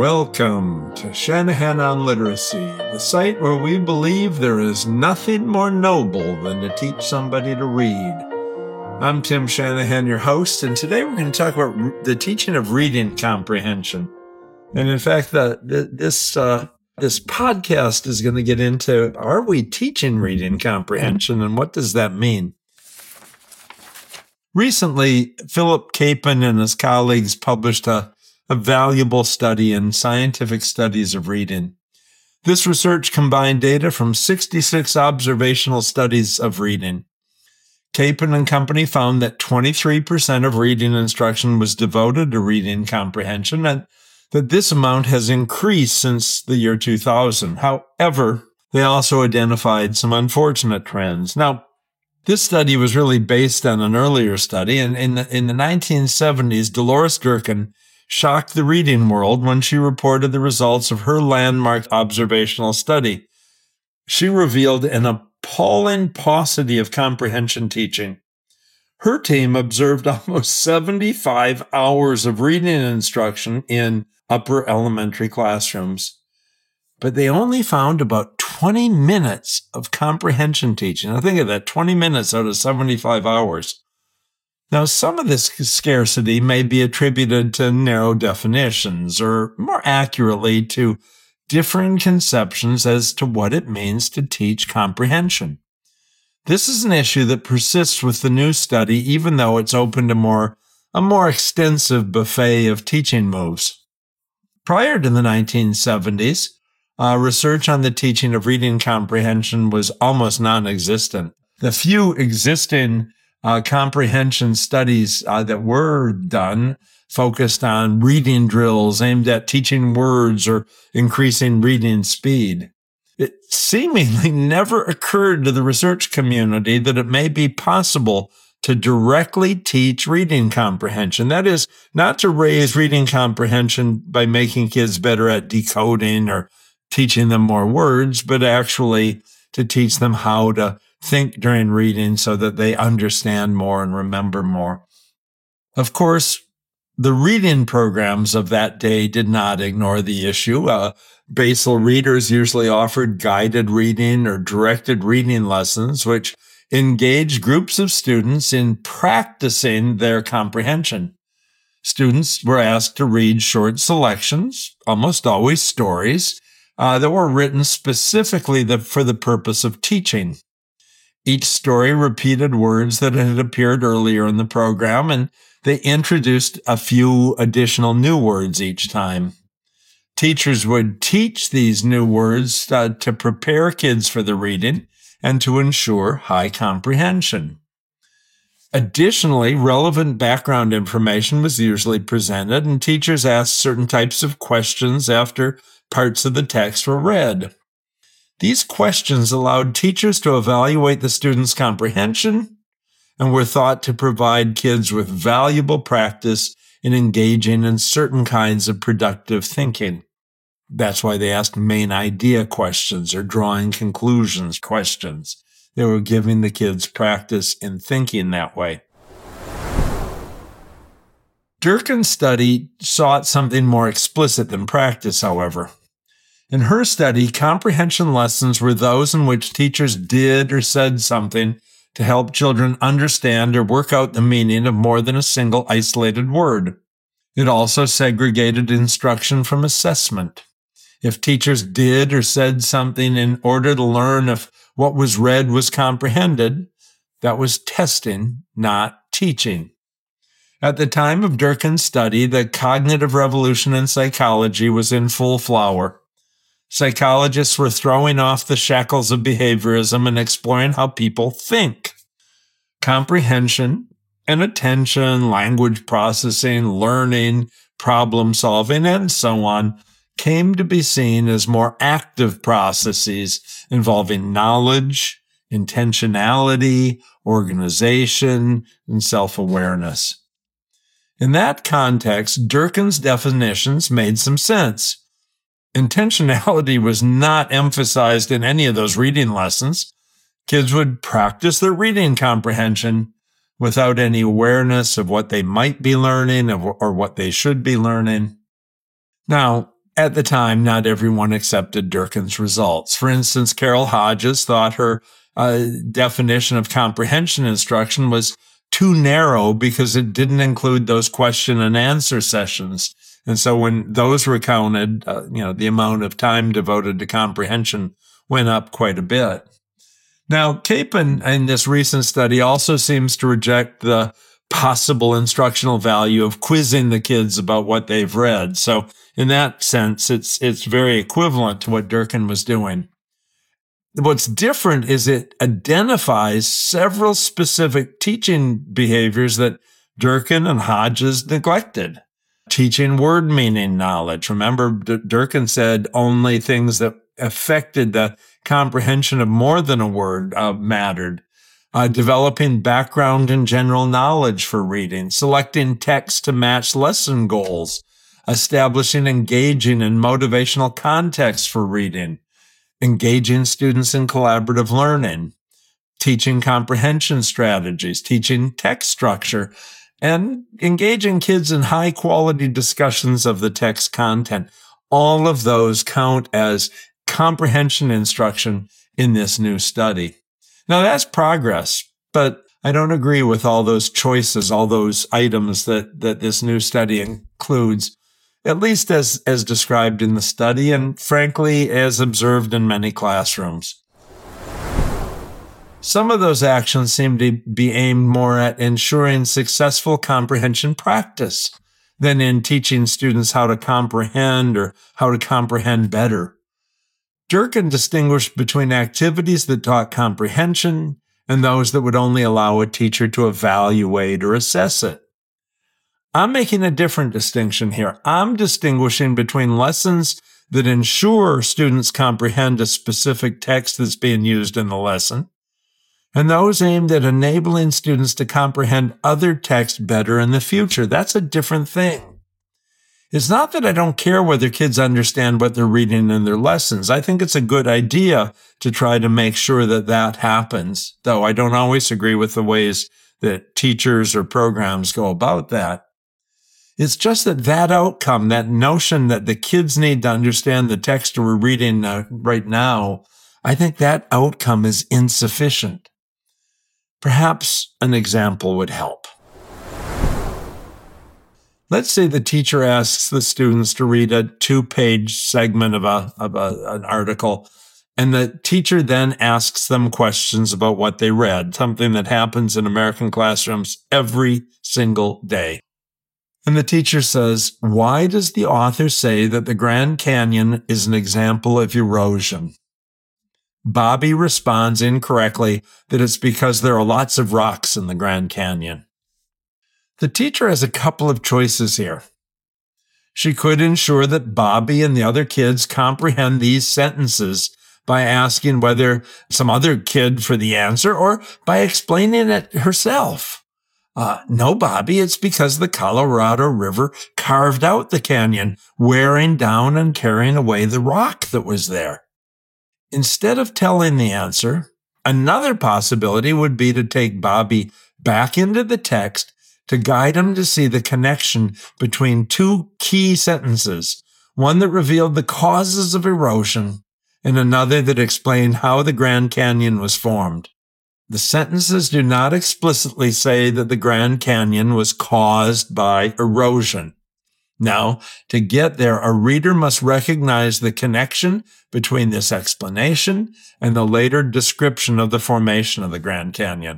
Welcome to Shanahan on Literacy, the site where we believe there is nothing more noble than to teach somebody to read. I'm Tim Shanahan, your host, and today we're going to talk about the teaching of reading comprehension. And in fact, this podcast is going to get into, are we teaching reading comprehension, and what does that mean? Recently, Philip Capon and his colleagues published a valuable study in Scientific Studies of Reading. This research combined data from 66 observational studies of reading. Capon and company found that 23% of reading instruction was devoted to reading comprehension, and that this amount has increased since the year 2000. However, they also identified some unfortunate trends. Now, this study was really based on an earlier study, and in the 1970s, Dolores Durkin shocked the reading world when she reported the results of her landmark observational study. She revealed an appalling paucity of comprehension teaching. Her team observed almost 75 hours of reading instruction in upper elementary classrooms, but they only found about 20 minutes of comprehension teaching. Now think of that, 20 minutes out of 75 hours. Now, some of this scarcity may be attributed to narrow definitions, or more accurately, to differing conceptions as to what it means to teach comprehension. This is an issue that persists with the new study, even though it's open to a more extensive buffet of teaching moves. Prior to the 1970s, research on the teaching of reading comprehension was almost non-existent. The few existing comprehension studies that were done focused on reading drills aimed at teaching words or increasing reading speed. It seemingly never occurred to the research community that it may be possible to directly teach reading comprehension. That is, not to raise reading comprehension by making kids better at decoding or teaching them more words, but actually to teach them how to think during reading so that they understand more and remember more. Of course, the reading programs of that day did not ignore the issue. Basal readers usually offered guided reading or directed reading lessons, which engaged groups of students in practicing their comprehension. Students were asked to read short selections, almost always stories, that were written specifically for the purpose of teaching. Each story repeated words that had appeared earlier in the program, and they introduced a few additional new words each time. Teachers would teach these new words to prepare kids for the reading and to ensure high comprehension. Additionally, relevant background information was usually presented, and teachers asked certain types of questions after parts of the text were read. These questions allowed teachers to evaluate the students' comprehension and were thought to provide kids with valuable practice in engaging in certain kinds of productive thinking. That's why they asked main idea questions or drawing conclusions questions. They were giving the kids practice in thinking that way. Durkin's study sought something more explicit than practice, however. In her study, comprehension lessons were those in which teachers did or said something to help children understand or work out the meaning of more than a single isolated word. It also segregated instruction from assessment. If teachers did or said something in order to learn if what was read was comprehended, that was testing, not teaching. At the time of Durkin's study, the cognitive revolution in psychology was in full flower. Psychologists were throwing off the shackles of behaviorism and exploring how people think. Comprehension and attention, language processing, learning, problem solving, and so on came to be seen as more active processes involving knowledge, intentionality, organization, and self-awareness. In that context, Durkin's definitions made some sense. Intentionality was not emphasized in any of those reading lessons. Kids would practice their reading comprehension without any awareness of what they might be learning or what they should be learning. Now, At the time, not everyone accepted Durkin's results. For instance, Carol Hodges thought her definition of comprehension instruction was too narrow because it didn't include those question and answer sessions. And so when those were counted, the amount of time devoted to comprehension went up quite a bit. Now, Capon in this recent study also seems to reject the possible instructional value of quizzing the kids about what they've read. So in that sense, it's very equivalent to what Durkin was doing. What's different is it identifies several specific teaching behaviors that Durkin and Hodges neglected. Teaching word meaning knowledge. Remember, Durkin said only things that affected the comprehension of more than a word mattered. Developing background and general knowledge for reading, selecting text to match lesson goals, establishing engaging and motivational context for reading, engaging students in collaborative learning, teaching comprehension strategies, teaching text structure, and engaging kids in high-quality discussions of the text content. All of those count as comprehension instruction in this new study. Now, that's progress, but I don't agree with all those choices, all those items that this new study includes, at least as described in the study and, frankly, as observed in many classrooms. Some of those actions seem to be aimed more at ensuring successful comprehension practice than in teaching students how to comprehend or how to comprehend better. Durkin distinguished between activities that taught comprehension and those that would only allow a teacher to evaluate or assess it. I'm making a different distinction here. I'm distinguishing between lessons that ensure students comprehend a specific text that's being used in the lesson, and those aimed at enabling students to comprehend other text better in the future. That's a different thing. It's not that I don't care whether kids understand what they're reading in their lessons. I think it's a good idea to try to make sure that that happens, though I don't always agree with the ways that teachers or programs go about that. It's just that outcome, that notion that the kids need to understand the text we're reading right now, I think that outcome is insufficient. Perhaps an example would help. Let's say the teacher asks the students to read a 2-page segment of an article, and the teacher then asks them questions about what they read, something that happens in American classrooms every single day. And the teacher says, "Why does the author say that the Grand Canyon is an example of erosion?" Bobby responds incorrectly that it's because there are lots of rocks in the Grand Canyon. The teacher has a couple of choices here. She could ensure that Bobby and the other kids comprehend these sentences by asking whether some other kid for the answer or by explaining it herself. No, Bobby, it's because the Colorado River carved out the canyon, wearing down and carrying away the rock that was there. Instead of telling the answer, another possibility would be to take Bobby back into the text to guide him to see the connection between two key sentences, one that revealed the causes of erosion and another that explained how the Grand Canyon was formed. The sentences do not explicitly say that the Grand Canyon was caused by erosion. Now, to get there, a reader must recognize the connection between this explanation and the later description of the formation of the Grand Canyon.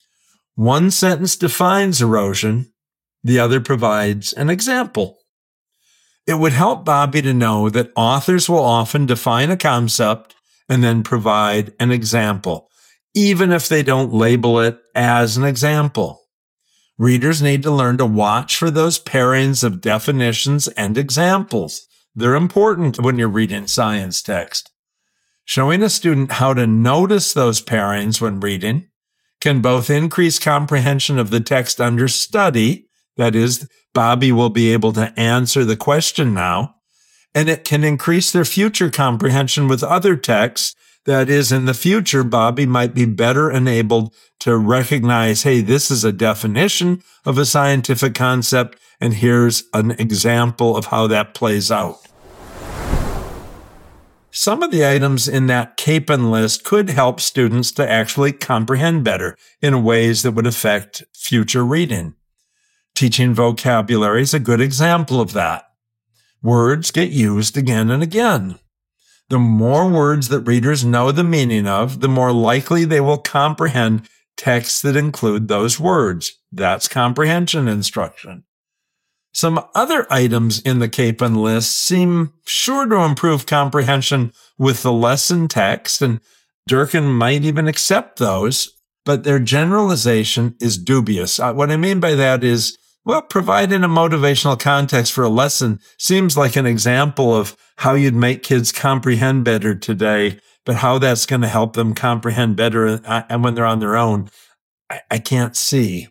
One sentence defines erosion, the other provides an example. It would help Bobby to know that authors will often define a concept and then provide an example, even if they don't label it as an example. Readers need to learn to watch for those pairings of definitions and examples. They're important when you're reading science text. Showing a student how to notice those pairings when reading can both increase comprehension of the text under study, that is, Bobby will be able to answer the question now, and it can increase their future comprehension with other texts. That is, in the future, Bobby might be better enabled to recognize, hey, this is a definition of a scientific concept, and here's an example of how that plays out. Some of the items in that Capon list could help students to actually comprehend better in ways that would affect future reading. Teaching vocabulary is a good example of that. Words get used again and again. The more words that readers know the meaning of, the more likely they will comprehend texts that include those words. That's comprehension instruction. Some other items in the Capon list seem sure to improve comprehension with the lesson text, and Durkin might even accept those, but their generalization is dubious. What I mean by that is, well, providing a motivational context for a lesson seems like an example of how you'd make kids comprehend better today, but how that's going to help them comprehend better and when they're on their own, I can't see.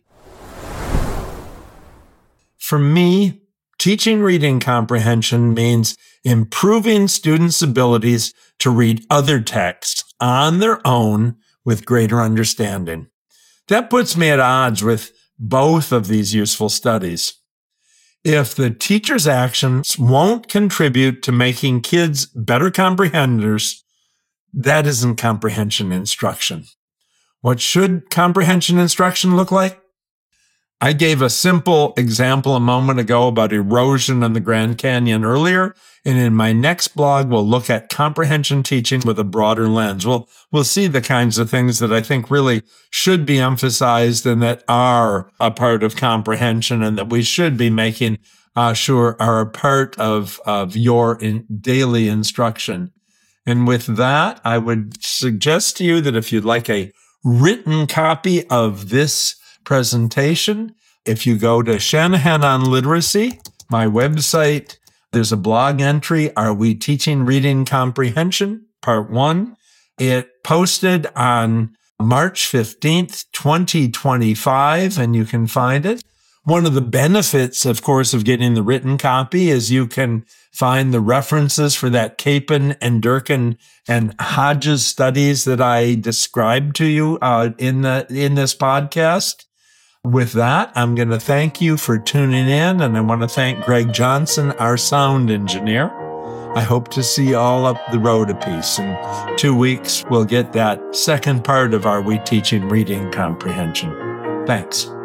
For me, teaching reading comprehension means improving students' abilities to read other texts on their own with greater understanding. That puts me at odds with both of these useful studies. If the teacher's actions won't contribute to making kids better comprehenders, that isn't comprehension instruction. What should comprehension instruction look like? I gave a simple example a moment ago about erosion in the Grand Canyon earlier, and in my next blog, we'll look at comprehension teaching with a broader lens. We'll see the kinds of things that I think really should be emphasized and that are a part of comprehension and that we should be making sure are a part of your daily instruction. And with that, I would suggest to you that if you'd like a written copy of this presentation, if you go to Shanahan on Literacy, my website, there's a blog entry, Are We Teaching Reading Comprehension? Part 1. It posted on March 15th, 2025, and you can find it. One of the benefits, of course, of getting the written copy is you can find the references for that Capon and Durkin and Hodges studies that I described to you in this podcast. With that, I'm going to thank you for tuning in, and I want to thank Greg Johnson, our sound engineer. I hope to see you all up the road a piece. In 2 weeks, we'll get that second part of Are We Teaching Reading Comprehension? Thanks.